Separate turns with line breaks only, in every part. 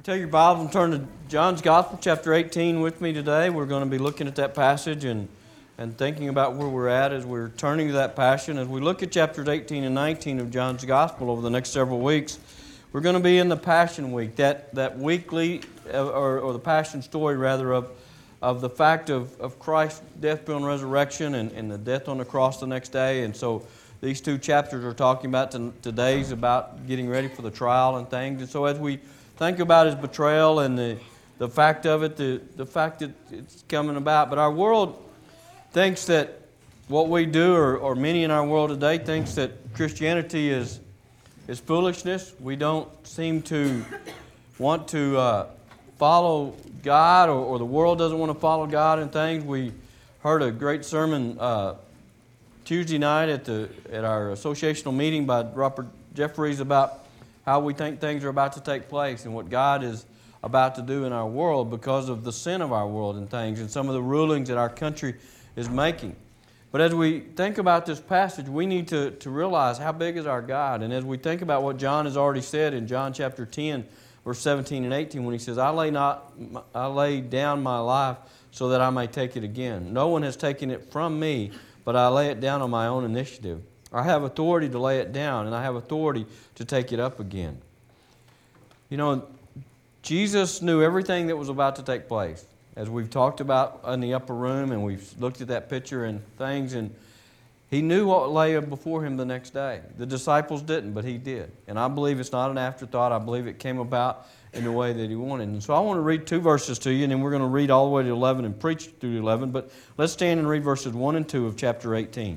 Take your Bible and turn to John's Gospel, chapter 18 with me today. We're going to be looking at that passage and thinking about where we're at as we're turning to that passion. As we look at chapters 18 and 19 of John's Gospel over the next several weeks, we're going to be in the Passion Week, that weekly, or the Passion story rather, of the fact of Christ's death, burial, and resurrection and the death on the cross the next day. And so these two chapters are talking about today's about getting ready for the trial and things. And so as we think about His betrayal and the fact of it, the fact that it's coming about. But our world thinks that what we do, or many in our world today, thinks that Christianity is foolishness. We don't seem to want to follow God, or the world doesn't want to follow God and things. We heard a great sermon Tuesday night at our associational meeting by Robert Jeffries about how we think things are about to take place and what God is about to do in our world because of the sin of our world and things and some of the rulings that our country is making. But as we think about this passage, we need to realize how big is our God. And as we think about what John has already said in John chapter 10, verse 17 and 18, when he says, I lay down my life so that I may take it again. No one has taken it from me, but I lay it down on my own initiative. I have authority to lay it down, and I have authority to take it up again. You know, Jesus knew everything that was about to take place. As we've talked about in the upper room, and we've looked at that picture and things, and He knew what lay before Him the next day. The disciples didn't, but He did. And I believe it's not an afterthought. I believe it came about in the way that He wanted. And so I want to read two verses to you, and then we're going to read all the way to 11 and preach through 11. But let's stand and read verses 1 and 2 of chapter 18.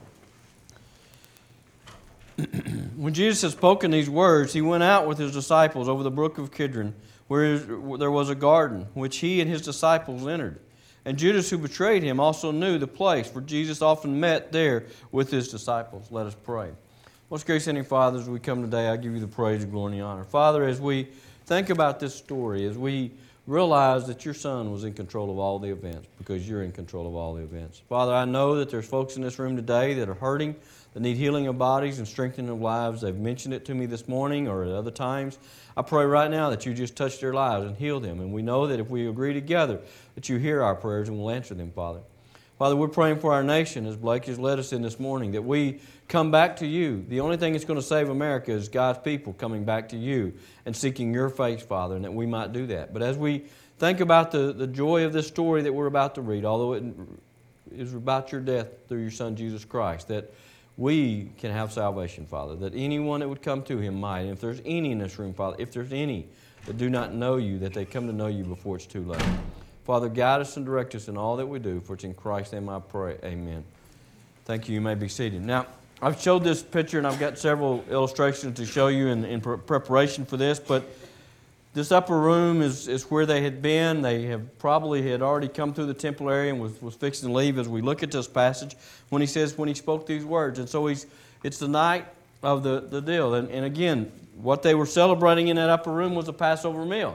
When Jesus had spoken these words, He went out with His disciples over the brook of Kidron, where there was a garden, which He and His disciples entered. And Judas, who betrayed Him, also knew the place, for Jesus often met there with His disciples. Let us pray. Most gracious Heavenly Father, as we come today, I give You the praise, glory, and honor. Father, as we think about this story, as we realize that Your Son was in control of all the events, because You're in control of all the events. Father, I know that there's folks in this room today that are hurting, that need healing of bodies and strengthening of lives. They've mentioned it to me this morning or at other times. I pray right now that You just touch their lives and heal them. And we know that if we agree together, that You hear our prayers and will answer them, Father. Father, we're praying for our nation, as Blake has led us in this morning, that we come back to You. The only thing that's going to save America is God's people coming back to You and seeking Your face, Father, and that we might do that. But as we think about the joy of this story that we're about to read, although it is about Your death through Your Son, Jesus Christ, that we can have salvation, Father, that anyone that would come to Him might. And if there's any in this room, Father, if there's any that do not know You, that they come to know You before it's too late. Father, guide us and direct us in all that we do, for it's in Christ's name I pray. Amen. Thank you. You may be seated. Now, I've showed this picture, and I've got several illustrations to show you in preparation for this, but this upper room is where they had been. They have probably had already come through the temple area and was fixing to leave as we look at this passage when He says, when He spoke these words. And so it's the night of the deal. And again, what they were celebrating in that upper room was a Passover meal.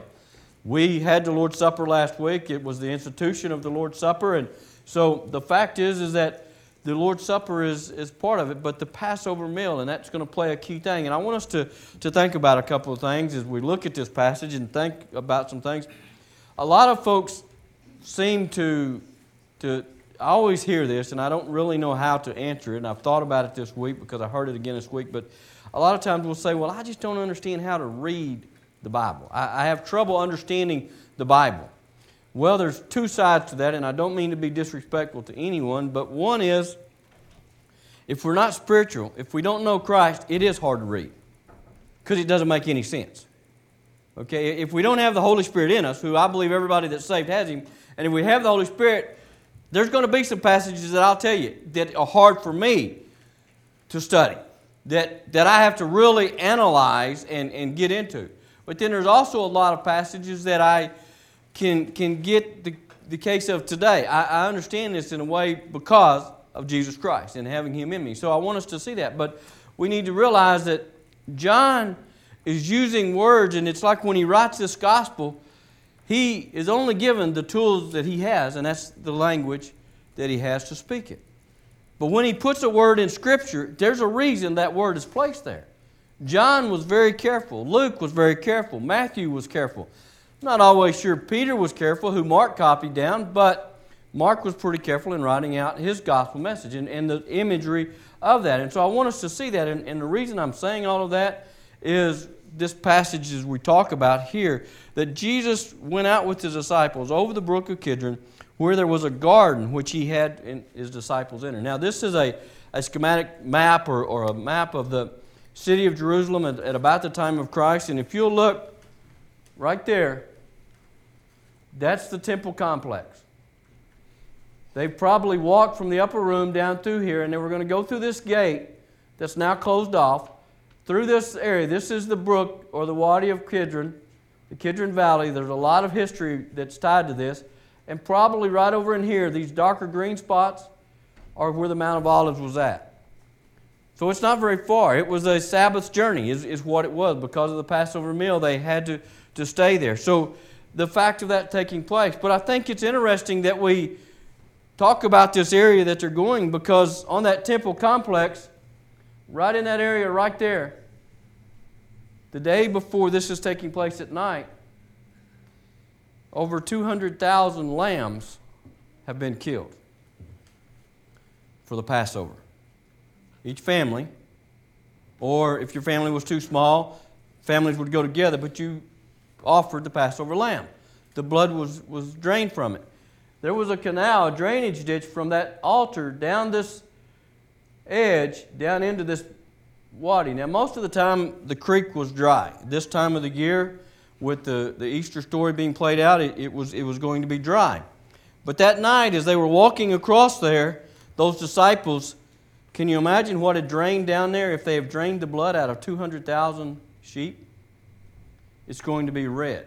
We had the Lord's Supper last week. It was the institution of the Lord's Supper. And so the fact is that the Lord's Supper is part of it, but the Passover meal, and that's going to play a key thing. And I want us to think about a couple of things as we look at this passage and think about some things. A lot of folks seem to I always hear this, and I don't really know how to answer it, and I've thought about it this week because I heard it again this week, but a lot of times we'll say, well, I just don't understand how to read the Bible. I have trouble understanding the Bible. Well, there's two sides to that, and I don't mean to be disrespectful to anyone, but one is, if we're not spiritual, if we don't know Christ, it is hard to read because it doesn't make any sense. Okay, if we don't have the Holy Spirit in us, who I believe everybody that's saved has Him, and if we have the Holy Spirit, there's going to be some passages that I'll tell you that are hard for me to study, that I have to really analyze and get into. But then there's also a lot of passages that I can get the case of today. I understand this in a way because of Jesus Christ and having Him in me. So I want us to see that. But we need to realize that John is using words, and it's like when he writes this gospel, he is only given the tools that he has, and that's the language that he has to speak it. But when he puts a word in Scripture, there's a reason that word is placed there. John was very careful. Luke was very careful. Matthew was careful. Not always sure Peter was careful, who Mark copied down, but Mark was pretty careful in writing out his gospel message and the imagery of that. And so I want us to see that. And the reason I'm saying all of that is this passage as we talk about here, that Jesus went out with his disciples over the brook of Kidron, where there was a garden which he had his disciples enter. Now this is a schematic map or a map of the city of Jerusalem at about the time of Christ. And if you'll look right there, that's the temple complex. They probably walked from the upper room down through here, and they were going to go through this gate that's now closed off, through this area. This is the brook or the Wadi of Kidron, the Kidron Valley. There's a lot of history that's tied to this. And probably right over in here, these darker green spots are where the Mount of Olives was at. So it's not very far. It was a Sabbath journey is what it was. Because of the Passover meal, they had to stay there. So the fact of that taking place. But I think it's interesting that we talk about this area that they're going, because on that temple complex, right in that area right there, the day before this is taking place at night, over 200,000 lambs have been killed for the Passover. Each family, or if your family was too small, families would go together, but you offered the Passover lamb. The blood was drained from it. There was a canal, a drainage ditch from that altar down this edge, down into this wadi. Now, most of the time, the creek was dry. This time of the year, with the Easter story being played out, it was going to be dry. But that night, as they were walking across there, those disciples, can you imagine what had drained down there if they have drained the blood out of 200,000 sheep? It's going to be red.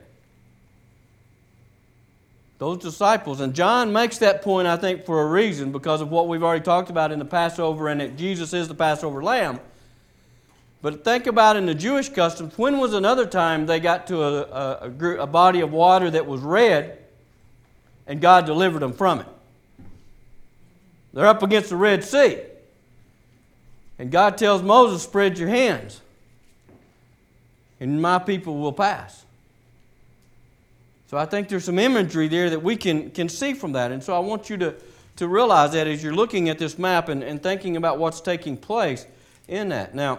Those disciples, and John makes that point, I think, for a reason, because of what we've already talked about in the Passover, and that Jesus is the Passover lamb. But think about in the Jewish customs, when was another time they got to a body of water that was red and God delivered them from it? They're up against the Red Sea. And God tells Moses, spread your hands, and my people will pass. So I think there's some imagery there that we can see from that. And so I want you to realize that as you're looking at this map and thinking about what's taking place in that. Now,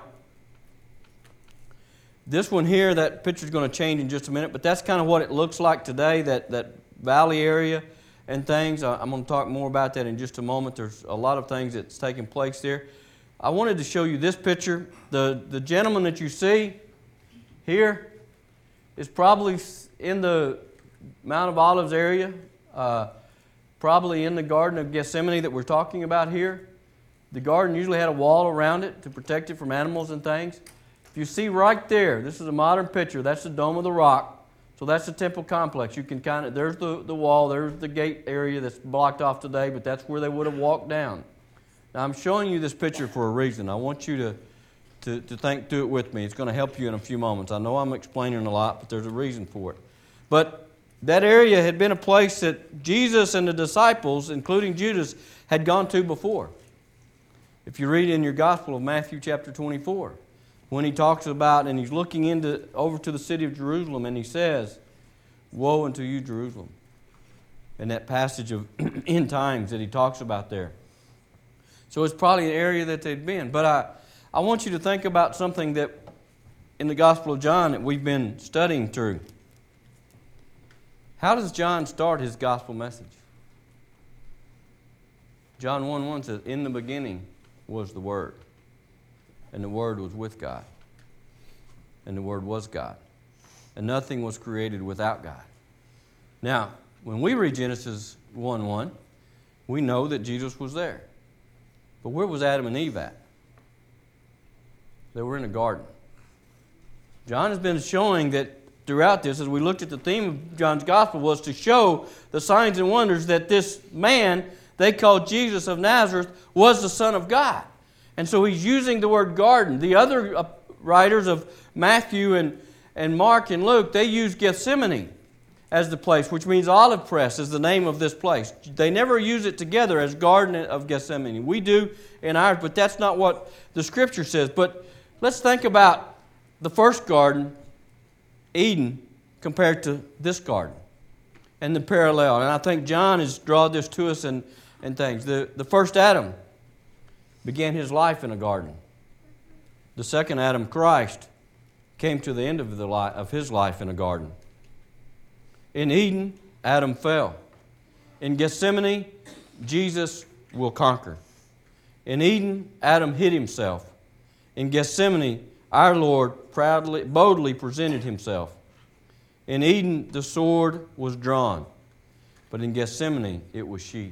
this one here, that picture's going to change in just a minute, but that's kind of what it looks like today, that valley area and things. I'm going to talk more about that in just a moment. There's a lot of things that's taking place there. I wanted to show you this picture. The gentleman that you see here is probably in the Mount of Olives area, probably in the Garden of Gethsemane that we're talking about here. The garden usually had a wall around it to protect it from animals and things. If you see right there, this is a modern picture. That's the Dome of the Rock. So that's the temple complex. You can kind of, there's the wall, there's the gate area that's blocked off today, but that's where they would have walked down. Now I'm showing you this picture for a reason. I want you to think through it with me. It's going to help you in a few moments. I know I'm explaining a lot, but there's a reason for it. But that area had been a place that Jesus and the disciples, including Judas, had gone to before. If you read in your Gospel of Matthew chapter 24, when he talks about, and he's looking over to the city of Jerusalem, and he says, woe unto you, Jerusalem. In that passage of end times that he talks about there. So it's probably an area that they'd been. But I want you to think about something that in the Gospel of John that we've been studying through. How does John start his gospel message? John 1:1 says, in the beginning was the Word, and the Word was with God, and the Word was God, and nothing was created without God. Now, when we read Genesis 1:1, we know that Jesus was there. But where was Adam and Eve at? They were in a garden. John has been showing that throughout this, as we looked at the theme of John's Gospel, was to show the signs and wonders that this man they called Jesus of Nazareth was the Son of God. And so he's using the word garden. The other writers of Matthew and Mark and Luke, they use Gethsemane as the place, which means olive press is the name of this place. They never use it together as Garden of Gethsemane. We do in ours, but that's not what the Scripture says. But let's think about the first garden, Eden, compared to this garden and the parallel. And I think John has drawn this to us in things. The first Adam began his life in a garden. The second Adam, Christ, came to the end of his life in a garden. In Eden, Adam fell. In Gethsemane, Jesus will conquer. In Eden, Adam hid himself. In Gethsemane, our Lord boldly presented himself. In Eden, the sword was drawn, but in Gethsemane, it was sheathed.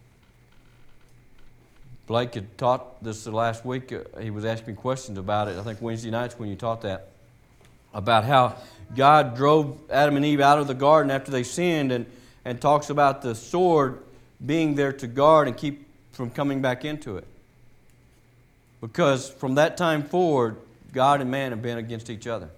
Blake had taught this the last week. He was asking questions about it, I think Wednesday nights when you taught that, about how God drove Adam and Eve out of the garden after they sinned, and talks about the sword being there to guard and keep from coming back into it. Because from that time forward, God and man have been against each other.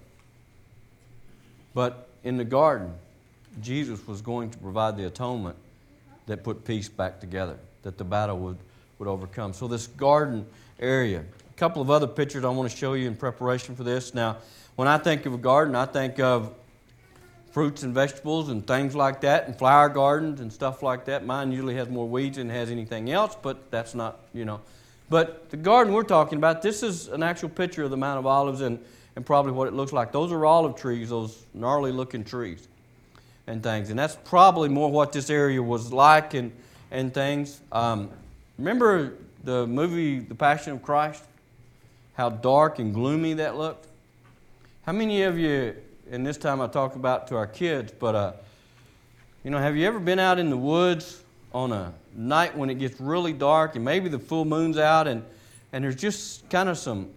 But in the garden, Jesus was going to provide the atonement that put peace back together, that the battle would overcome. So this garden area. A couple of other pictures I want to show you in preparation for this. Now, when I think of a garden, I think of fruits and vegetables and things like that, and flower gardens and stuff like that. Mine usually has more weeds than it has anything else, but that's not, But the garden we're talking about, this is an actual picture of the Mount of Olives and probably what it looks like. Those are olive trees, those gnarly looking trees and things. And that's probably more what this area was like and things. Remember the movie The Passion of Christ? How dark and gloomy that looked? How many of you, and this time I talk about to our kids, but have you ever been out in the woods on a night when it gets really dark and maybe the full moon's out and there's just kind of some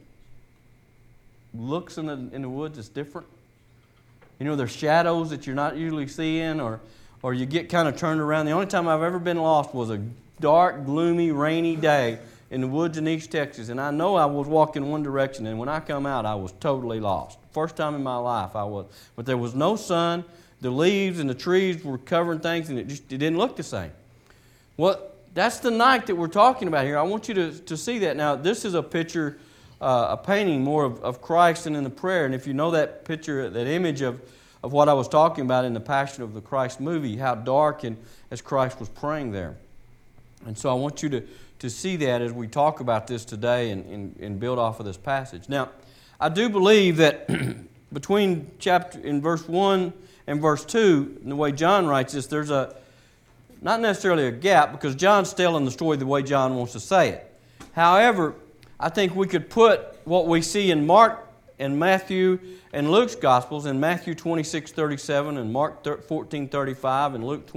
looks in the woods that's different? There's shadows that you're not usually seeing, or you get kind of turned around. The only time I've ever been lost was a dark, gloomy, rainy day in the woods in East Texas, and I know I was walking one direction, and when I come out, I was totally lost. First time in my life I was. But there was no sun. The leaves and the trees were covering things, and it didn't look the same. Well, that's the night that we're talking about here. I want you to see that. Now, this is a picture, a painting more of Christ and in the prayer. And if you know that picture, that image of what I was talking about in the Passion of the Christ movie, how dark and as Christ was praying there. And so I want you to see that as we talk about this today and build off of this passage. Now, I do believe that between in verse 1 and verse 2, in the way John writes this, there's not necessarily a gap, because John's telling the story the way John wants to say it. However, I think we could put what we see in Mark and Matthew and Luke's Gospels, in Matthew 26:37 and Mark 14:35 and Luke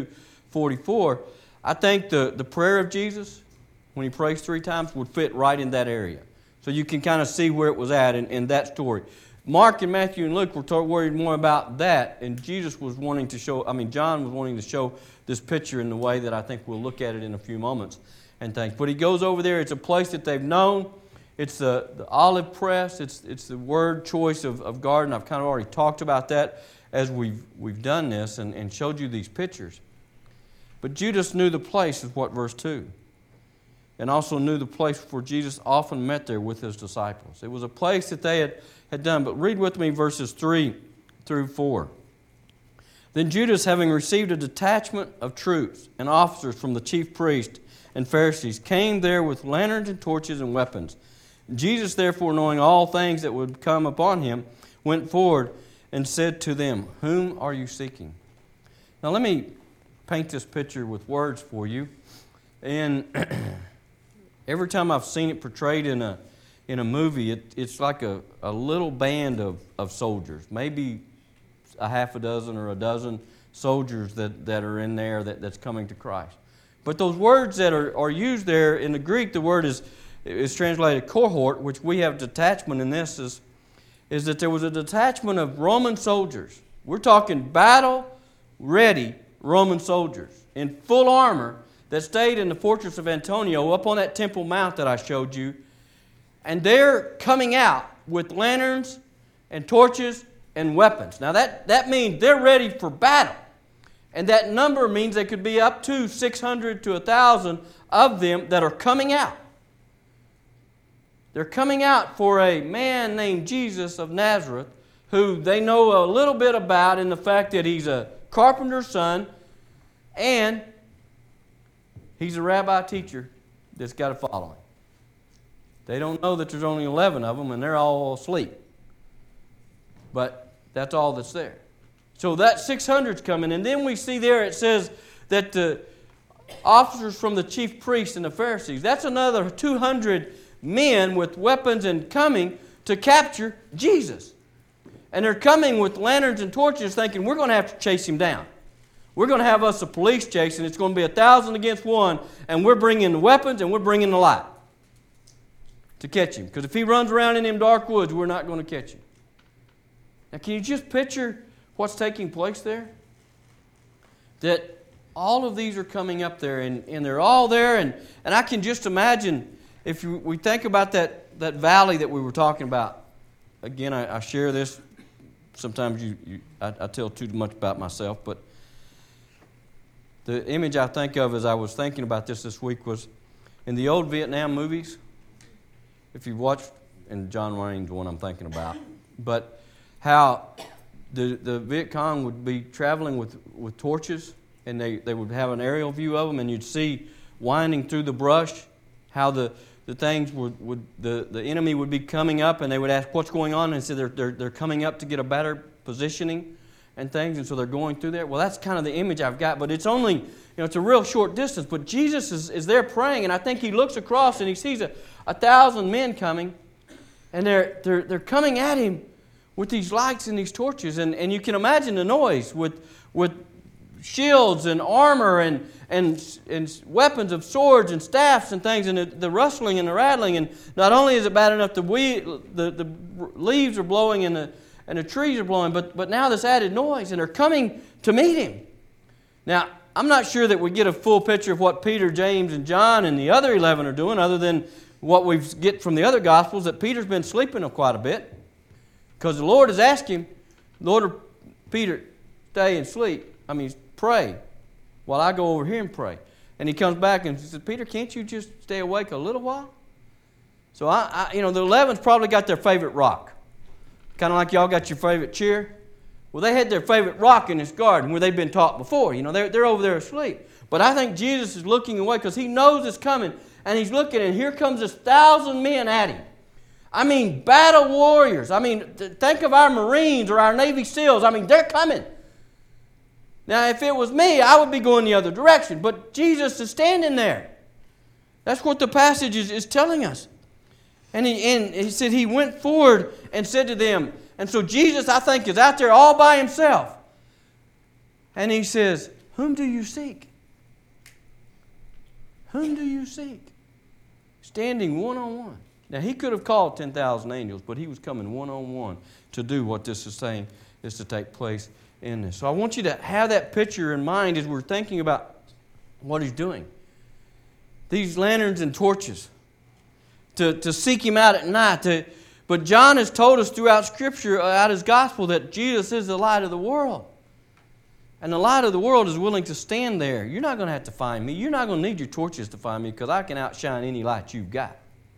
22:44, I think the prayer of Jesus, when he prays 3 times, would fit right in that area. So you can kind of see where it was at in that story. Mark and Matthew and Luke were worried more about that, and John was wanting to show this picture in the way that I think we'll look at it in a few moments and things. But he goes over there. It's a place that they've known. It's the olive press. It's the word choice of garden. I've kind of already talked about that as we've done this and showed you these pictures. But Judas knew the place, is what verse 2. And also knew the place where Jesus often met there with his disciples. It was a place that they had done. But read with me verses 3 through 4. Then Judas, having received a detachment of troops and officers from the chief priests and Pharisees, came there with lanterns and torches and weapons. Jesus, therefore, knowing all things that would come upon him, went forward and said to them, "Whom are you seeking?" Now let me paint this picture with words for you. And every time I've seen it portrayed in a movie, it's like a little band of soldiers, maybe a half a dozen or a dozen soldiers that are in there that's coming to Christ. But those words that are used there in the Greek, the word is translated cohort, which we have detachment in this, is that there was a detachment of Roman soldiers. We're talking battle-ready Roman soldiers in full armor that stayed in the fortress of Antonia up on that Temple Mount that I showed you. And they're coming out with lanterns and torches and weapons. Now that means they're ready for battle. And that number means there could be up to 600 to 1,000 of them that are coming out. They're coming out for a man named Jesus of Nazareth, who they know a little bit about in the fact that he's a carpenter's son and he's a rabbi teacher that's got a following. They don't know that there's only 11 of them and they're all asleep. But that's all that's there. So that 600's coming. And then we see there it says that the officers from the chief priests and the Pharisees, that's another 200 men with weapons and coming to capture Jesus. And they're coming with lanterns and torches thinking we're going to have to chase him down. We're going to have us a police chase and it's going to be 1,000 against 1 and we're bringing the weapons and we're bringing the light to catch him. Because if he runs around in them dark woods, we're not going to catch him. Now can you just picture what's taking place there? That all of these are coming up there and they're all there and I can just imagine if we think about that valley that we were talking about. Again, I share this. Sometimes I tell too much about myself, but the image I think of as I was thinking about this week was in the old Vietnam movies. If you watch, and John Wayne's the one I'm thinking about, but how the Viet Cong would be traveling with torches, and they would have an aerial view of them, and you'd see winding through the brush how the things the enemy would be coming up, and they would ask what's going on, and say they're coming up to get a better positioning and things, and so they're going through there. Well, that's kind of the image I've got, but it's only it's a real short distance. But Jesus is there praying, and I think he looks across and he sees 1,000 men coming, and they're coming at him with these lights and these torches, and you can imagine the noise with shields and armor and weapons of swords and staffs and things, and the rustling and the rattling. And not only is it bad enough the leaves are blowing and the trees are blowing, but now this added noise, and they're coming to meet him. Now, I'm not sure that we get a full picture of what Peter, James, and John and the other 11 are doing, other than what we get from the other Gospels, that Peter's been sleeping quite a bit. Because the Lord has asked him, Lord, Peter, stay and sleep. Pray while I go over here and pray. And he comes back and says, Peter, can't you just stay awake a little while? So, the 11's probably got their favorite rock. Kind of like y'all got your favorite chair. Well, they had their favorite rock in this garden where they've been taught before. They're over there asleep. But I think Jesus is looking away because he knows it's coming. And he's looking, and here comes this 1,000 men at him. Battle warriors. Think of our Marines or our Navy SEALs. They're coming. Now, if it was me, I would be going the other direction. But Jesus is standing there. That's what the passage is telling us. And he said he went forward and said to them, and so Jesus, I think, is out there all by himself. And he says, whom do you seek? Whom do you seek? Standing one-on-one. Now, he could have called 10,000 angels, but he was coming one-on-one to do what this is saying is to take place in this. So I want you to have that picture in mind as we're thinking about what he's doing. These lanterns and torches to seek him out at night. But John has told us throughout Scripture, out his gospel, that Jesus is the light of the world. And the light of the world is willing to stand there. You're not going to have to find me. You're not going to need your torches to find me because I can outshine any light you've got.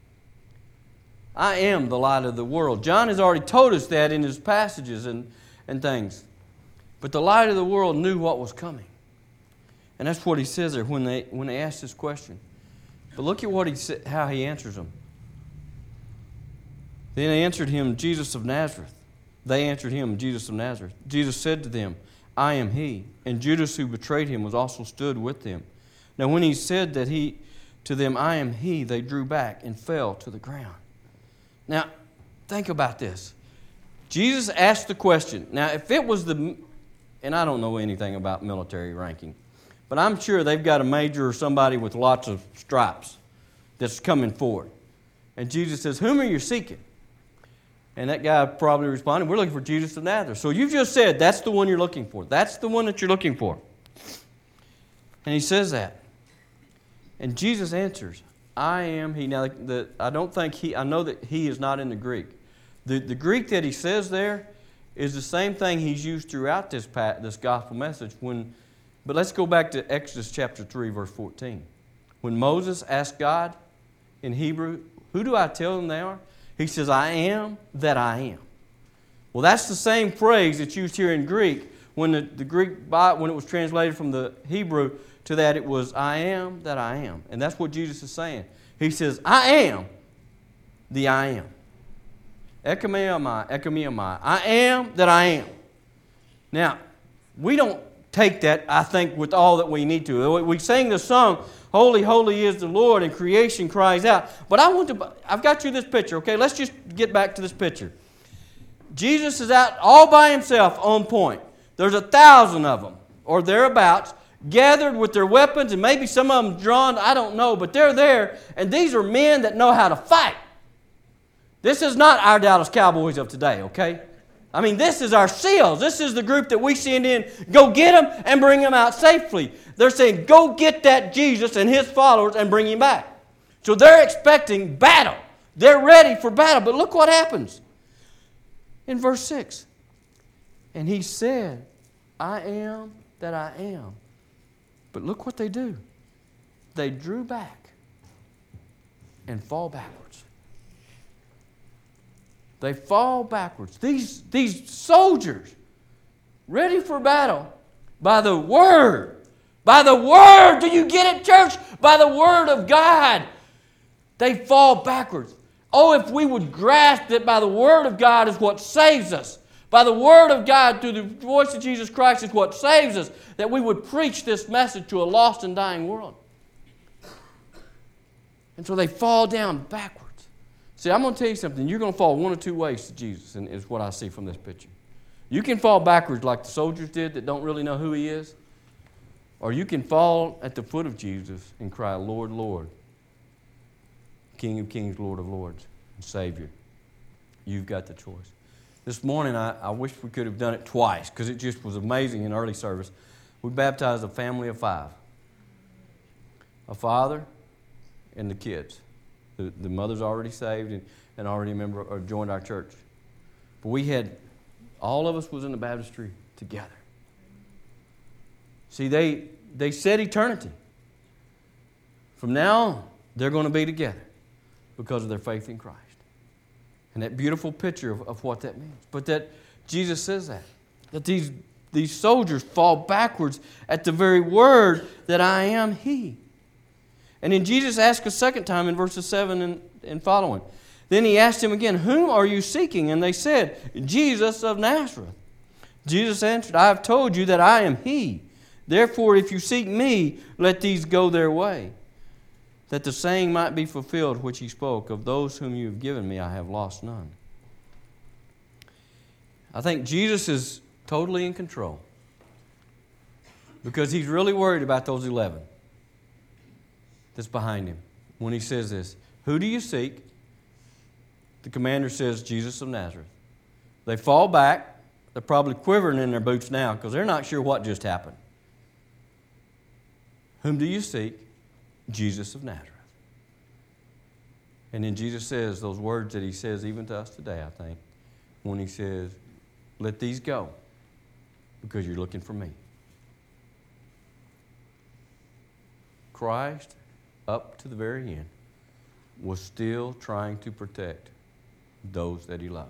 I am the light of the world. John has already told us that in his passages and things. But the light of the world knew what was coming. And that's what he says there when they ask this question. But look at how he answers them. Then they answered him, Jesus of Nazareth. They answered him, Jesus of Nazareth. Jesus said to them, I am he. And Judas, who betrayed him, was also stood with them. Now when he said to them, I am he, they drew back and fell to the ground. Now, think about this. Jesus asked the question. Now, if it was and I don't know anything about military ranking, but I'm sure they've got a major or somebody with lots of stripes that's coming forward. And Jesus says, whom are you seeking? And that guy probably responded, we're looking for Jesus of Nazareth. So you've just said that's the one you're looking for. That's the one that you're looking for. And he says that. And Jesus answers, I am he. Now, I don't think I know that he is not in the Greek. The Greek that he says there is the same thing he's used throughout this gospel message. But let's go back to Exodus chapter 3, verse 14. When Moses asked God in Hebrew, Who do I tell them they are? He says, I am that I am. Well, that's the same phrase that's used here in Greek. When the Greek Bible, when it was translated from the Hebrew to that, it was, I am that I am. And that's what Jesus is saying. He says, I am the I am. Ekamiamai. I am that I am. Now, we don't take that, I think, with all that we need to. We sing the song, Holy, holy is the Lord, and creation cries out. But I've got you this picture, okay? Let's just get back to this picture. Jesus is out all by himself on point. There's 1,000 of them, or thereabouts, gathered with their weapons, and maybe some of them drawn, I don't know, but they're there, and these are men that know how to fight. This is not our Dallas Cowboys of today, okay? I mean, this is our SEALs. This is the group that we send in, go get them and bring them out safely. They're saying, go get that Jesus and his followers and bring him back. So they're expecting battle. They're ready for battle. But look what happens in verse 6. And he said, I am that I am. But look what they do. They drew back and fall backwards. They fall backwards. These soldiers, ready for battle, by the Word. By the Word. Do you get it, church? By the Word of God. They fall backwards. Oh, if we would grasp that by the Word of God is what saves us. By the Word of God, through the voice of Jesus Christ is what saves us. That we would preach this message to a lost and dying world. And so they fall down backwards. See, I'm going to tell you something. You're going to fall one of two ways to Jesus, and is what I see from this picture. You can fall backwards like the soldiers did that don't really know who he is. Or you can fall at the foot of Jesus and cry, Lord, Lord, King of kings, Lord of lords, and Savior. You've got the choice. This morning, I wish we could have done it twice because it just was amazing in early service. We baptized a family of 5. A father and the kids. The mother's already saved and already a member or joined our church. But we had, all of us was in the baptistry together. See, they set eternity. From now on, they're going to be together because of their faith in Christ. And that beautiful picture of what that means. But that Jesus says that these soldiers fall backwards at the very word that I am He. And then Jesus asked a second time in verses 7 and following. Then he asked him again, whom are you seeking? And they said, Jesus of Nazareth. Jesus answered, I have told you that I am He. Therefore, if you seek me, let these go their way. That the saying might be fulfilled which he spoke, of those whom you have given me, I have lost none. I think Jesus is totally in control because he's really worried about those 11 that's behind him. When he says this, who do you seek? The commander says, Jesus of Nazareth. They fall back. They're probably quivering in their boots now because they're not sure what just happened. Whom do you seek? Jesus of Nazareth. And then Jesus says those words that he says even to us today, I think, when he says, let these go because you're looking for me. Christ, up to the very end, was still trying to protect those that he loved.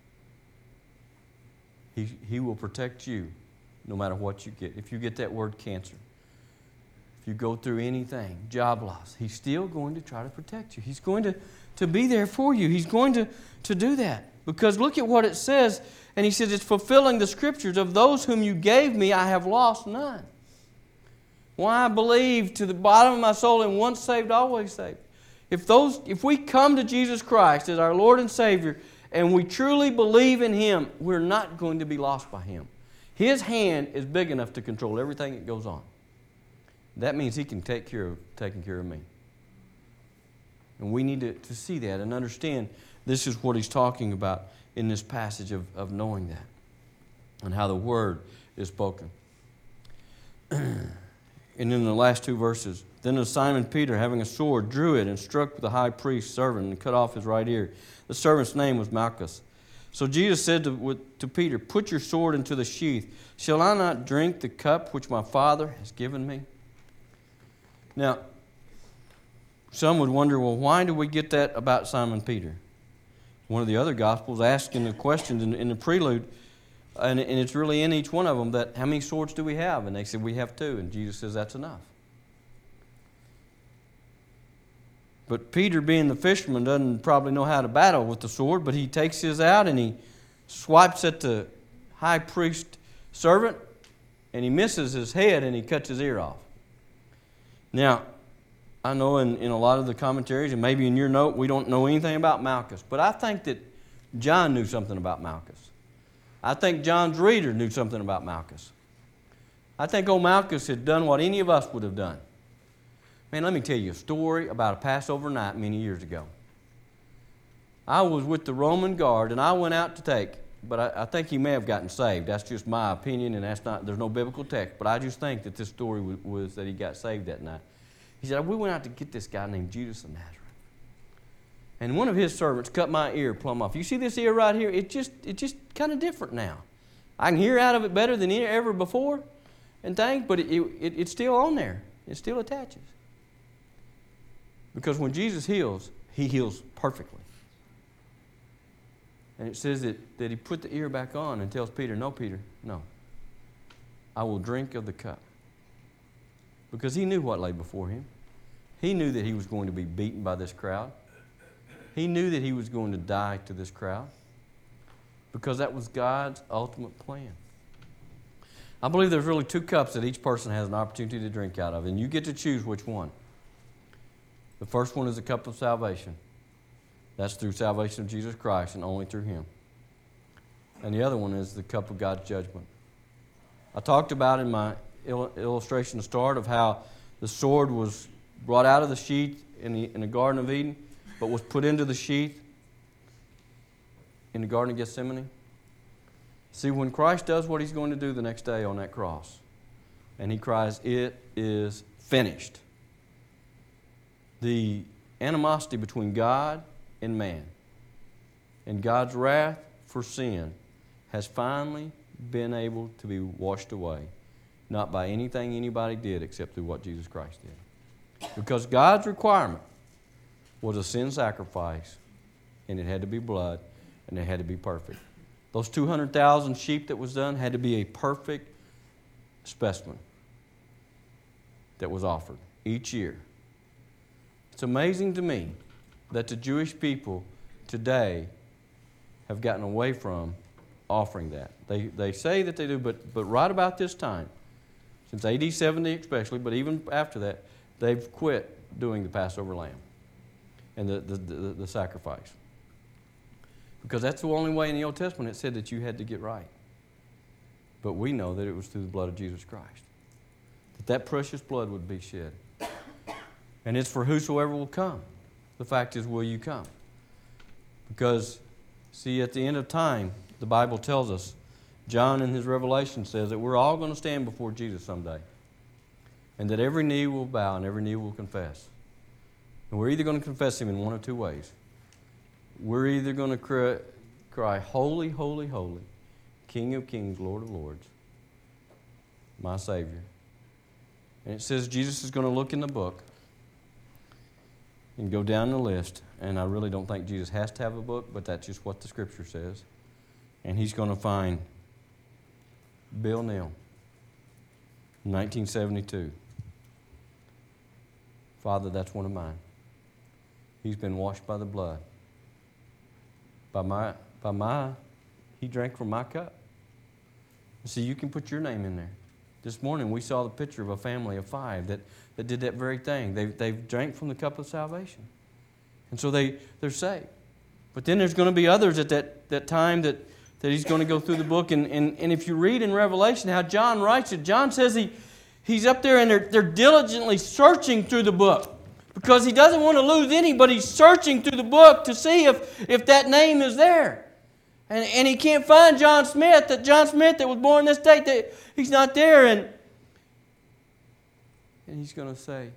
He will protect you no matter what you get. If you get that word cancer, if you go through anything, job loss, he's still going to try to protect you. He's going to be there for you. He's going to do that. Because look at what it says. And he says, it's fulfilling the scriptures. Of those whom you gave me, I have lost none. Why I believe to the bottom of my soul, and once saved, always saved. If we come to Jesus Christ as our Lord and Savior, and we truly believe in Him, we're not going to be lost by Him. His hand is big enough to control everything that goes on. That means He can take care of me. And we need to see that and understand this is what He's talking about in this passage of knowing that and how the Word is spoken. And in the last 2 verses, then Simon Peter, having a sword, drew it and struck the high priest's servant and cut off his right ear. The servant's name was Malchus. So Jesus said to Peter, put your sword into the sheath. Shall I not drink the cup which my Father has given me? Now, Some would wonder, well, why do we get that about Simon Peter? One of the other Gospels asking the questions in the prelude, and it's really in each one of them, that how many swords do we have? And they said, we have 2. And Jesus says, that's enough. But Peter, being the fisherman, doesn't probably know how to battle with the sword, but he takes his out and he swipes at the high priest servant, and he misses his head and he cuts his ear off. Now, I know in a lot of the commentaries, and maybe in your note, we don't know anything about Malchus, but I think that John knew something about Malchus. I think John's reader knew something about Malchus. I think old Malchus had done what any of us would have done. Man, let me tell you a story about a Passover night many years ago. I was with the Roman guard, and I went out to take, but I think he may have gotten saved. That's just my opinion, and there's no biblical text, but I just think that this story was that he got saved that night. He said, we went out to get this guy named Judas of Nazareth. And one of his servants cut my ear plumb off. You see this ear right here? It's just kind of different now. I can hear out of it better than ever before and things, but it's still on there. It still attaches. Because when Jesus heals, he heals perfectly. And it says that he put the ear back on and tells Peter, no, Peter, no. I will drink of the cup. Because he knew what lay before him. He knew that he was going to be beaten by this crowd. He knew that he was going to die to this crowd. Because that was God's ultimate plan. I believe there's really 2 cups that each person has an opportunity to drink out of, and you get to choose which one. The first one is the cup of salvation. That's through salvation of Jesus Christ and only through Him. And the other one is the cup of God's judgment. I talked about in my illustration to start of how the sword was brought out of the sheath in the Garden of Eden, but was put into the sheath in the Garden of Gethsemane. See, when Christ does what He's going to do the next day on that cross, and He cries, "It is finished," the animosity between God and man and God's wrath for sin has finally been able to be washed away, not by anything anybody did except through what Jesus Christ did. Because God's requirement was a sin sacrifice, and it had to be blood, and it had to be perfect. Those 200,000 sheep that was done had to be a perfect specimen that was offered each year. It's amazing to me that the Jewish people today have gotten away from offering that. They say that they do, but right about this time, since AD 70 especially, but even after that, they've quit doing the Passover lamb and the sacrifice. Because that's the only way in the Old Testament it said that you had to get right. But we know that it was through the blood of Jesus Christ. That precious blood would be shed. And it's for whosoever will come. The fact is, will you come? Because, see, at the end of time, the Bible tells us, John in his Revelation says that we're all going to stand before Jesus someday. And that every knee will bow and every knee will confess. And we're either going to confess Him in one of 2 ways. We're either going to cry, "Holy, holy, holy, King of kings, Lord of lords, my Savior." And it says Jesus is going to look in the book and go down the list. And I really don't think Jesus has to have a book, but that's just what the Scripture says. And He's going to find Bill Neal, 1972. Father, that's one of mine. He's been washed by the blood. He drank from my cup. See, you can put your name in there. This morning we saw the picture of a family of 5 that did that very thing. They've drank from the cup of salvation. And so they're saved. But then there's going to be others at that time that he's going to go through the book. And if you read in Revelation how John writes it, John says he's up there and they're diligently searching through the book. Because he doesn't want to lose any, but he's searching through the book to see if that name is there. And he can't find John Smith that was born this date, that he's not there. And he's going to say,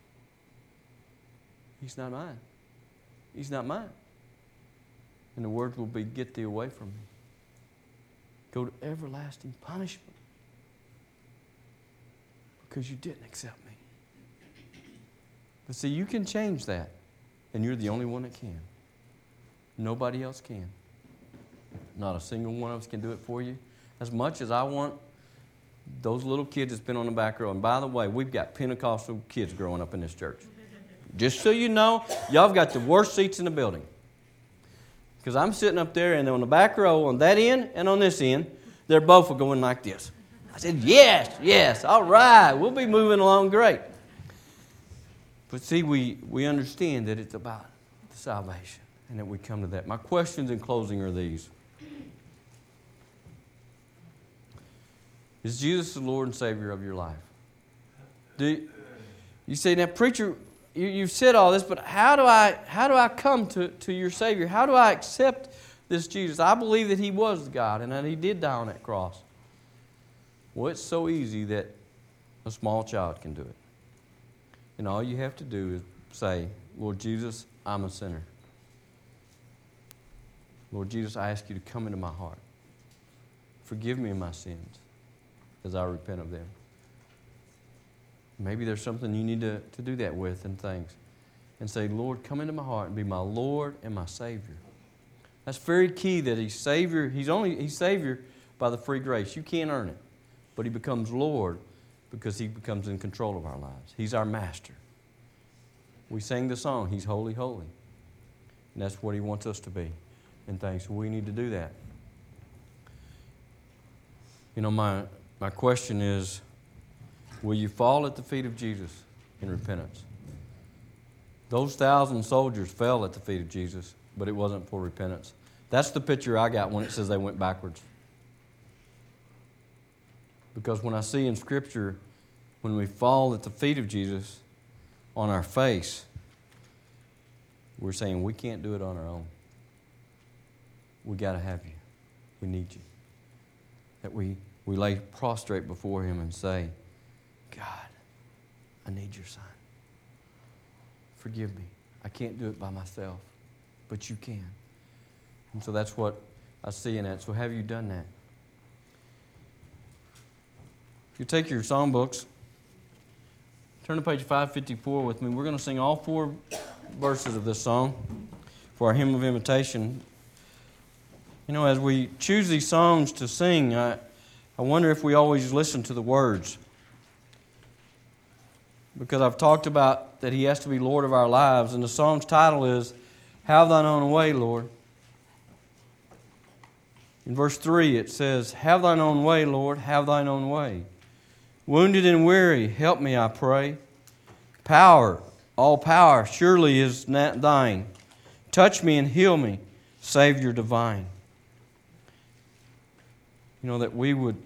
"He's not mine. He's not mine." And the words will be, "Get thee away from me. Go to everlasting punishment. Because you didn't accept me." But see, you can change that, and you're the only one that can. Nobody else can. Not a single one of us can do it for you. As much as I want those little kids that's been on the back row. And by the way, we've got Pentecostal kids growing up in this church. Just so you know, y'all have got the worst seats in the building. Because I'm sitting up there, and on the back row, on that end and on this end, they're both going like this. I said, yes, all right, we'll be moving along great. But see, we understand that it's about salvation, and that we come to that. My questions in closing are these. Is Jesus the Lord and Savior of your life? You say, now, preacher, you've said all this, but how do I come to your Savior? How do I accept this Jesus? I believe that He was God and that He did die on that cross. Well, it's so easy that a small child can do it. And all you have to do is say, Lord Jesus, I'm a sinner. Lord Jesus, I ask you to come into my heart. Forgive me of my sins as I repent of them. Maybe there's something you need to do that with and things. And say, Lord, come into my heart and be my Lord and my Savior. That's very key that He's Savior. He's Savior by the free grace. You can't earn it. But He becomes Lord because He becomes in control of our lives. He's our master. We sang the song, He's holy, holy. And that's what He wants us to be and things. So we need to do that. You know, my question is, will you fall at the feet of Jesus in repentance? Those 1,000 soldiers fell at the feet of Jesus, but it wasn't for repentance. That's the picture I got when it says they went backwards. Because when I see in Scripture, when we fall at the feet of Jesus on our face, we're saying we can't do it on our own. We got to have you. We need you. That we lay prostrate before Him and say, God, I need your Son. Forgive me. I can't do it by myself, but you can. And so that's what I see in that. So have you done that? If you take your songbooks, turn to page 554 with me. We're going to sing all 4 verses of this song for our hymn of invitation. You know, as we choose these songs to sing, I wonder if we always listen to the words. Because I've talked about that He has to be Lord of our lives, and the song's title is, Have Thine Own Way, Lord. In verse 3 it says, Have Thine own way, Lord, have Thine own way. Wounded and weary, help me, I pray. Power, all power, surely is Thine. Touch me and heal me, Savior divine. You know, that we would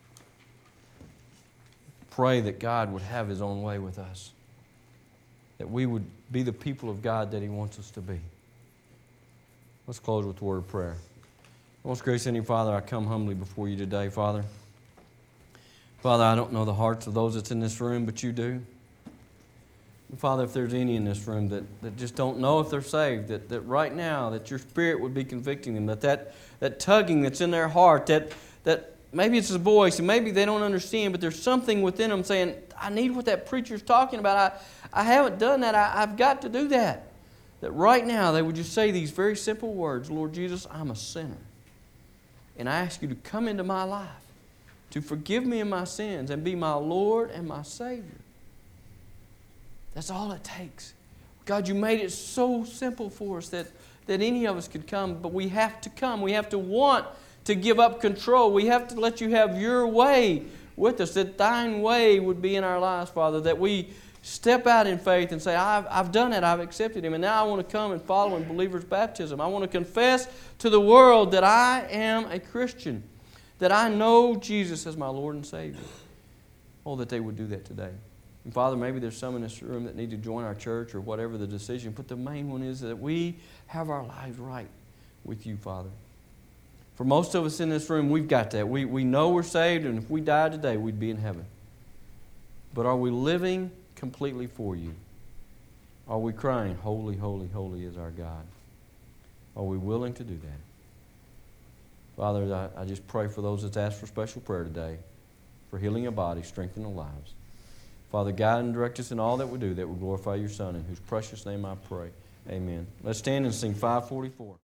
pray that God would have His own way with us. That we would be the people of God that He wants us to be. Let's close with a word of prayer. Most gracious Heavenly Father, I come humbly before You today, Father. Father, I don't know the hearts of those that's in this room, but You do. And Father, if there's any in this room that just don't know if they're saved, that right now, that Your Spirit would be convicting them, that tugging that's in their heart, that maybe it's a voice, and maybe they don't understand, but there's something within them saying, I need what that preacher's talking about. I haven't done that. I've got to do that. That right now they would just say these very simple words, Lord Jesus, I'm a sinner. And I ask You to come into my life, to forgive me of my sins and be my Lord and my Savior. That's all it takes. God, You made it so simple for us that any of us could come, but we have to come. We have to want to give up control. We have to let You have Your way with us, that Thine way would be in our lives, Father, that we step out in faith and say, I've done it, I've accepted Him, and now I want to come and follow in believer's baptism. I want to confess to the world that I am a Christian, that I know Jesus as my Lord and Savior. Oh, that they would do that today. And Father, maybe there's some in this room that need to join our church or whatever the decision, but the main one is that we have our lives right with You, Father. For most of us in this room, we've got that. We know we're saved, and if we died today, we'd be in heaven. But are we living completely for You? Are we crying, holy, holy, holy is our God? Are we willing to do that? Father, I just pray for those that's asked for special prayer today, for healing of body, strengthening of lives. Father, guide and direct us in all that we do, that will glorify your Son, in whose precious name I pray. Amen. Let's stand and sing 544.